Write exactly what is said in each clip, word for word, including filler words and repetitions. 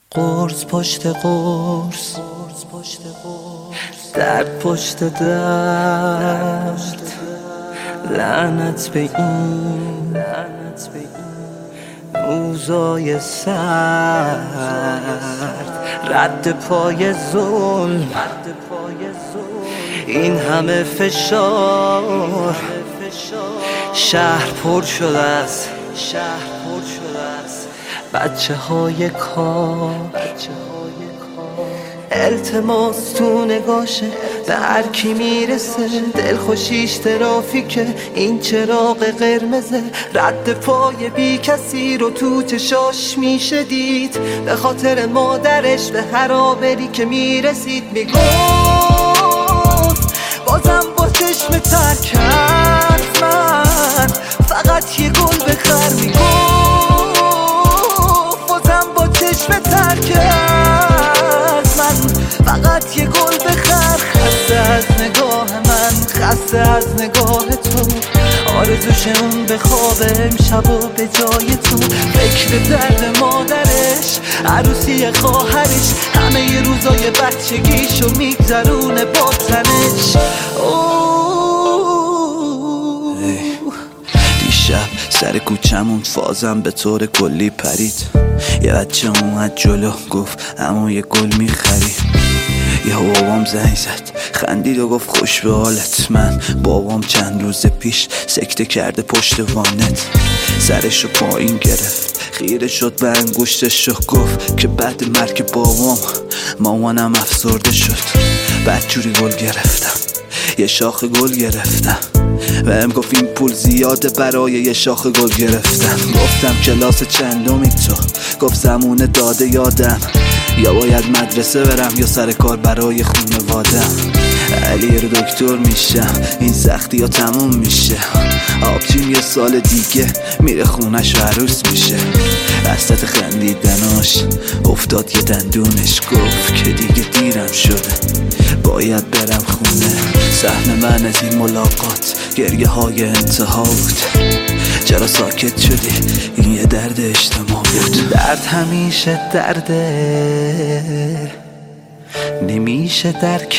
قرص پشت قرص، درد پشت درد، لعنت به این روزای سرد، رد پای ظلم، این همه فشار. شهر پر شده است بچه های کار، التماس تو نگاشه به هر کی میرسه، دلخوشیش ترافیکه این چراغ قرمزه، رد پای بی کسی رو تو چشاش میشه دید، به خاطر مادرش به هر آبری که میرسید میگفت بازم با چشم تر کرد من فقط یه گل بخر، میگفت بازم با چشم تر کرد من فقط یه گل بخر. خسته از نگاه من، خسته از نگاه تو، آرزوش اون به خواب امشب و به جای تو، فکر درد مادرش، عروسی خواهرش، همه ی روزای بچگیشو میگذرونه با تنش. دیشب سر کوچمون فازم به طور کلی پرید، یه بچه اومد جلو گفت اما یه گل میخری، یه بابام زنگ زد خندید و گفت خوش به حالت. من بابام چند روز پیش سکته کرده پشت وانت، سرشو پایین گرفت خیره شد به انگشتش و گفت که بعد مرگ بابام مامانم افسرده شد. بدجوری گل گرفتم، یه شاخ گل گرفتم، بهم گفت این پول زیاده برای یه شاخ گل گرفتم. گفتم کلاس چندمی تو؟ گفت زمونه داده یادم، یا باید مدرسه برم یا سر کار برای خونوادم. علی رو دکتر میشم، این سختی ها تموم میشه، آبجیم یه سال دیگه میره خونش و عروس میشه. وسط خندیدناش افتاد یه دندونش، گفت که دیگه دیرم شده باید برم خونه. سهم من از این ملاقات گریه های انتها بود، چرا ساکت شدی؟ این یه درد اجتماع بود. درد همیشه درده، نمیشه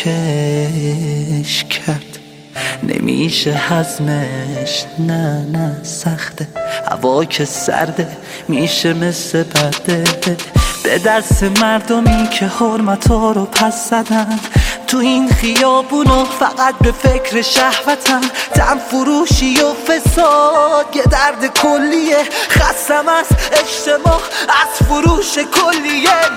درکش کرد، نمیشه هضمش، نه نه سخته، هوا که سرده میشه مثل برده. به دست مردمی که حرمتا رو پس زدن تو این خیابونو، فقط به فکر شهوتن، تن فروشی و فساد یه درد کلیه. خستم از اجتماع، از فروش کلیه،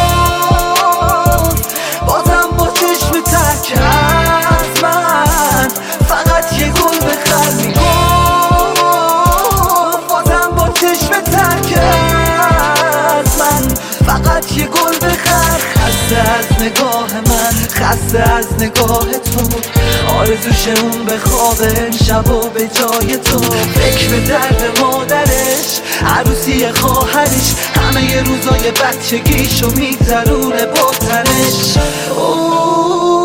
میگفت بازم با چشم تر کرد من فقط یه گل بخر، میگفت بازم با چشم تر کرد من فقط یه گل بخر. خسته از نگاه من، خسته از نگاه تو، آرزوش اون به خواب امشب و به جای تو، فکر درد مادرش، عروسی خواهرش، همه ی روزای بچگیشو میگذرونه با تنش.